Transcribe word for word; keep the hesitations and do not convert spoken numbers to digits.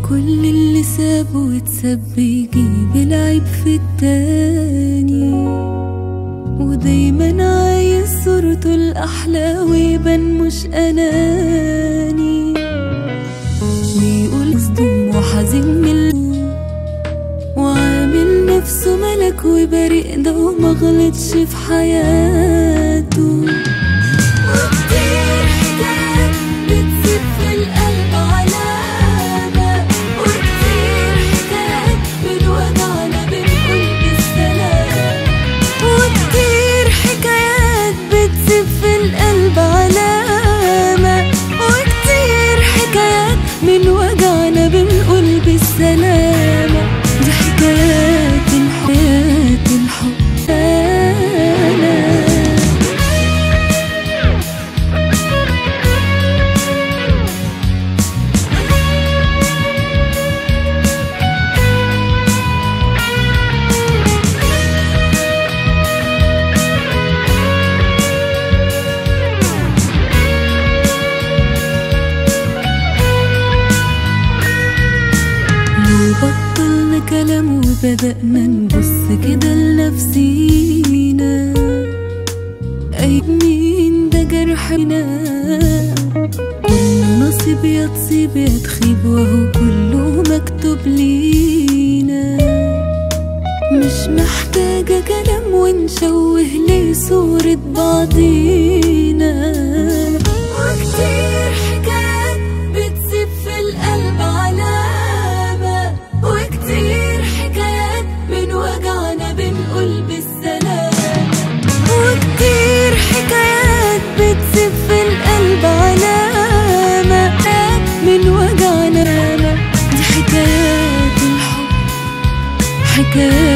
كل اللي سابه واتساب بيجيب العيب في التاني، ودايما عايز صورته الأحلى ويبان مش أناني، ويقول صدوم وحزين من وعامل نفسه ملك وبريء ده وما غلطش في حياته. وكتير حكايات بتسيب في القلب علامة، وكتير حكايات بنوجعنا بنقول بالسلامة، وكتير حكايات بتسيب في القلب علامة، وكتير حكايات من وجعنا بنقول بالسلامة. دي حكايات الحياة الحب بطلنا كلام وبدأنا نبص كده لنفسينا، أي مين ده جرحنا، كل نصيب يا تصيب يا تخيب وهو كله مكتوب لينا. مش محتاجة كلام ونشوه ليه صورة بعضينا، وكتير حكايات بتسيب في القلب علامة، وكتير حكايات من وجعنا بنقول بالسلامة، وكتير حكايات بتسيب في القلب علامة من وجعنا. دي حكايات الحب حكايات